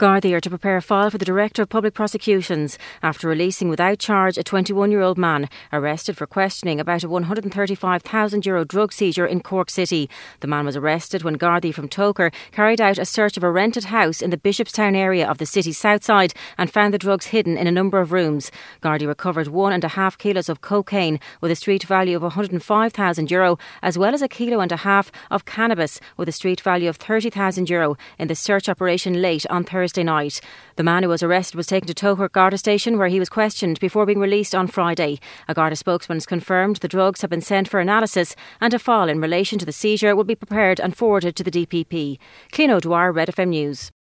Gardaí are to prepare a file for the Director of Public Prosecutions after releasing without charge a 21-year-old man arrested for questioning about a €135,000 drug seizure in Cork City. The man was arrested when Gardaí from Toker carried out a search of a rented house in the Bishopstown area of the city's south side and found the drugs hidden in a number of rooms. Gardaí recovered 1.5 kilos of cocaine with a street value of €105,000, as well as 1.5 kilos of cannabis with a street value of €30,000 in the search operation late on Thursday night. The man who was arrested was taken to Toker Garda Station, where he was questioned before being released on Friday. A Garda spokesman has confirmed the drugs have been sent for analysis and a file in relation to the seizure will be prepared and forwarded to the DPP. Cliona Dwyer, Red FM News.